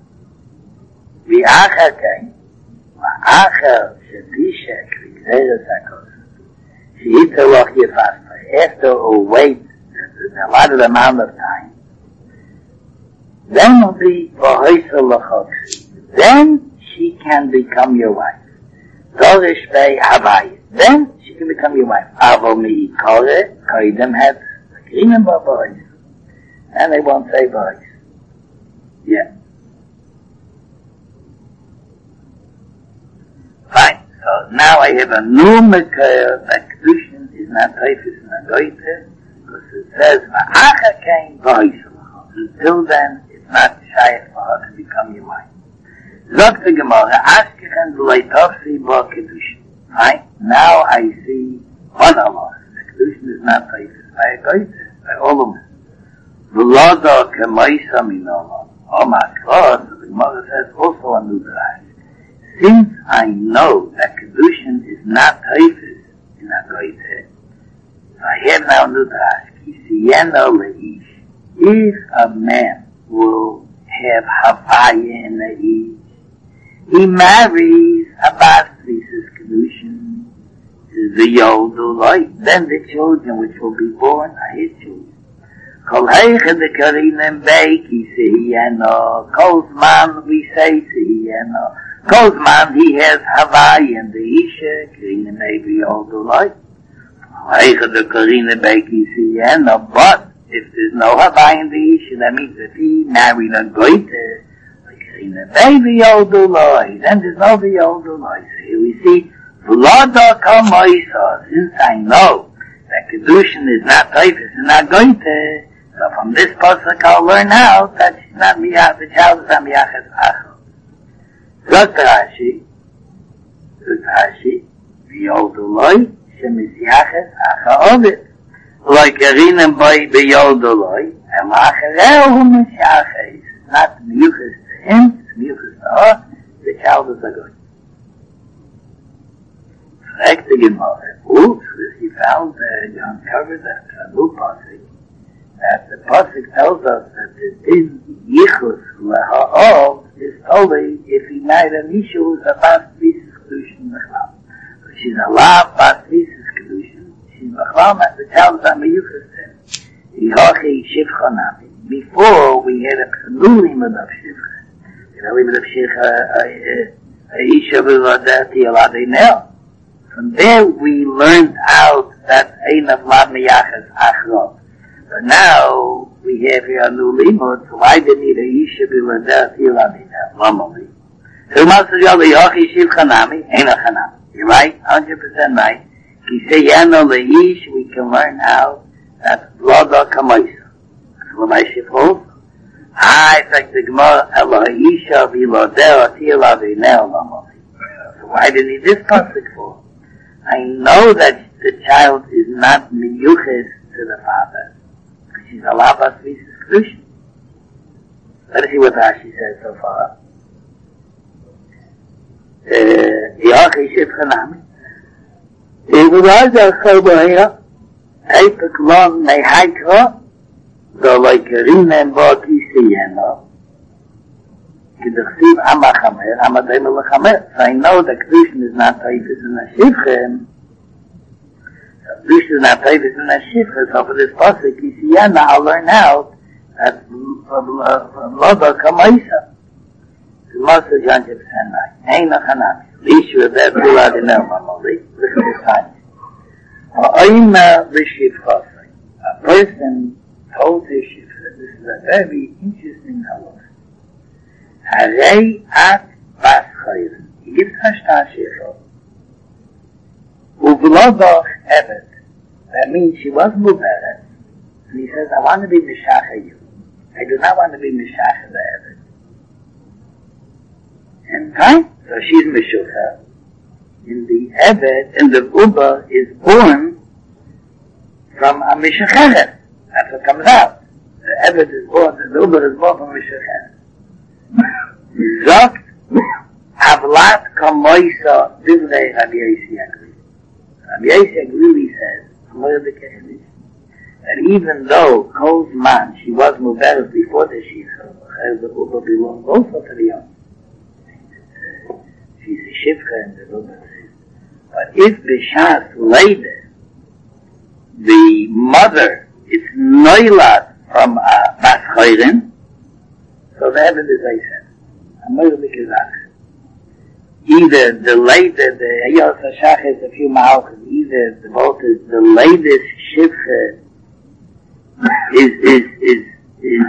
V'acher kain, V'acher shebishek v'gzeres hakos, she'italoch Yefastaya, after a wait, a lot of amount of time, then will be V'hoisa l'chotzi. Then she can become your wife. Dorish bei Havai. Then she can become your wife. Avo mi'ikore, koidem het, agreement by boys. And they won't say boys. Yeah. Fine. So now I have a new Mekayah that Kedushin is not Taifis and Agoyte, because it says, V'acha kain v'hoisa. Until then, it's not Shayach for her to become your wife. Zog the Gemara, Ashkechen v'leitofsi bo Kedushin. Fine. Now I see one Allah. The Kedushin is not Taifis by Agoyte, by all of them. V'lodo k'moisa min Allah. Oh my God, the Gemara says also a new drastic. Since I know that Kedushin is not Taifis Nagoite. So I have now new drash. Kisiyeno leish. If a man will have Havaya in the East, he marries a Basri's Kedushin, the Yoduloi, then the children which will be born are his children. Kol heiche de Karinem Beiki Sehiyeno, Kolzman we say Sehiyeno, Kolzman he has Havaya in the Isha, Karinem Beiki Yoduloi. Kol heiche de Karinem Beiki Sehiyeno, but if there's no Havaya in the Isha, that means if he married a Goite, in the baby Yoduloi, then there's no the Yoduloi. So here we see, V'loda Kamoisa, since I know that Kedushin is not Taifis and not Goite, so from this pasuk I'll learn out that she's not Miyach, the child is not Miyachas Achel. Zot Rashi, V'yoduloi, Shem is Yachas Achel Ovid. Like Erinem Boi B'yoduloi, and La'achereu Mishachas, not Miyachas to him, it's Miyachas to her, the child is a good. Correct the Gemara. Oops, he found, you uncovered a new pasuk, that the pasuk tells us that the din yichus leha'ov is only if he married an isha who's a bas visis kedushin mechlal. So she's a lav bas visis kedushin. She's mechlal, the child is a meyuchas to him. Yichachi shivcha nami. Before we had a psenulim of shivcha. You know, we had a shivcha, a isha v'ladati aladei nel. From there we learned out that ein of lav meyachas achrov. But now we have here a new limud, so why didn't need a Yisha Biladat Yiladina? Lamali. So Master Yali Yochi Shiv Chanami, ain't a Chanami. You're right, 100% right. Ki say Yano Leish, we can learn how that Loda Kamoisa. So my Shiv holds. It's like the Gemara, Ela Yisha Biladat Yiladina Lamali. So why didn't he this pasuk for? I know that the child is not miyuches to the father. She's a labas visis kedushin. Let us see what Rashi says so far. Yochi Shiv Chanami. Ivulaza Choboya, Eipek Lon Mehaikra, the Loikerinen Baki Siyeno, Kedachsiv Amachamer, Amadem Lachamer. So I know that kedushin is not Taifis in the Shivchem. This is not Tavis in the Shifra, so for this pasuk, Kisiyana, I'll learn out that Loda Kamaisa. The Master John Jib Sanai. Eina Chanami. Lishu Abed Pula de Nermamali. Listen to this time. Ha'oima L'Shifra. A person told his Shifra, this is a very interesting halach. Harei at Bas Chayim. He gives Hashta Shifra. Uvlodoch Evet. That means she was Muberet. And he says, I want to be Mishacha you. I do not want to be Mishacha the Evet. And fine. So she's Mishucha. In the Evet, and the Uba is born from a Mishacheret. That's what comes out. The Evet is born, the Uba is born from Mishacheret. Zokt Avlat Kamoisa Divrei Rabbi Yosi Agri. Rabbi Yosi really says, that even though Kol's man, she was Muberet before the Shifra, the Uba belongs also to the young. She's a Shifra and the Uba. But if B'Shas later, the mother is Noilat from Bas Chayrin, so the evidence is I said, Amoylik is either the later, the Ayos HaShach is a few malchus, either the both is the latest shivcha is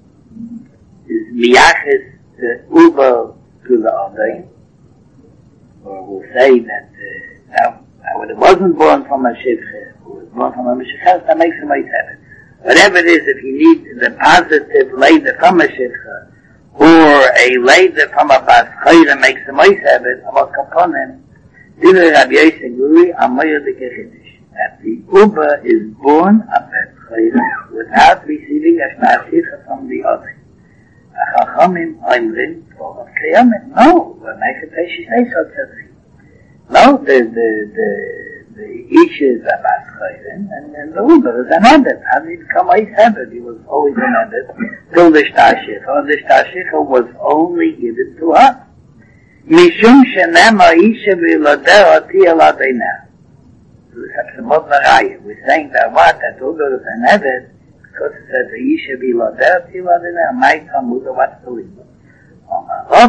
miyachis the uba to the Adain, or we'll say that when it wasn't born from a shivcha, it was born from a mishachas, that makes him like seven. Whatever it is, if you need the positive later from a shivcha, or a later from a bas chayra makes a mois habit, about kaponim, Divrei Rabbi Yosi Guri, Amoyer de Kechidish, that the Uba is born a bas chayra without receiving a shnachicha from the other. Achachamim oimrin, for Kiyamim, no, when I say she says such a thing. No, the Isha is a Bas Chayrin, and the Uber is an Ebed. How did he become Eis Ebed? He was always an Ebed till the Shtashicha. The Shtashicha was only given to her. Mishum Shenema Isha V'Iladeh Ati Eladeinah. We're saying that what? That Uber is an Ebed, because it says the Isha V'Iladeh Ati Eladeinah. My Talmud, what's the Uber? No,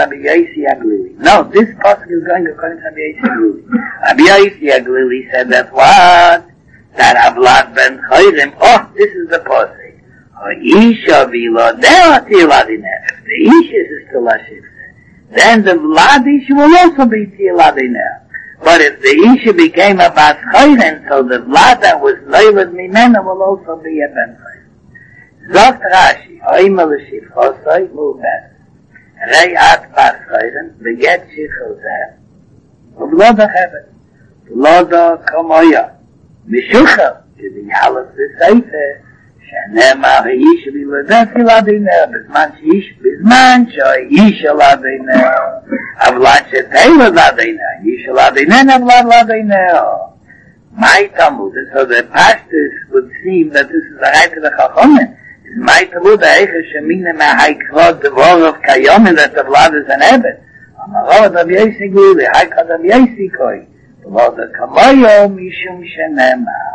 this pasuk is going according to Rabbi Yossi Aglili. Rabbi Yossi Aglili said that what? That Avlad ben Chayrim. Oh, this is the pasuk. Isha v'Iladeh Tiladineh. If the Isha is still a shifter, then the Vlad Isha will also be Tiladineh. But if the Isha became a Bas Chayrim, so the Vlad that was Leilad Mimena will also be a Ben Chayrim. Zogt Rashi, Oimel Shifchosai Mubes. Rei at Bas Chayrim, beget Shichoseh, Uvloda Chevet, Vloda Kamoya, Mishucha, to the Yalas V'Seifer, Shenema Ha'Yisha V'Iladeh Tiladineh, Bizman Sha'Yisha Ladineh, Avlad Shetayla Ladineh, Yisha Ladineh, Avlad Ladineh. My Talmud, so the pastors would seem that this is the right of the Chachomim. My Talmud, Eicha Shemina Ma'Haikvod, the war of Kayomin, that the Vlad is an Ebed. Amarot Rabbi Yossi Aglili, Haikad Rabbi Yossi Koi, the Vlad of Kamoyo, Mishum Shenema.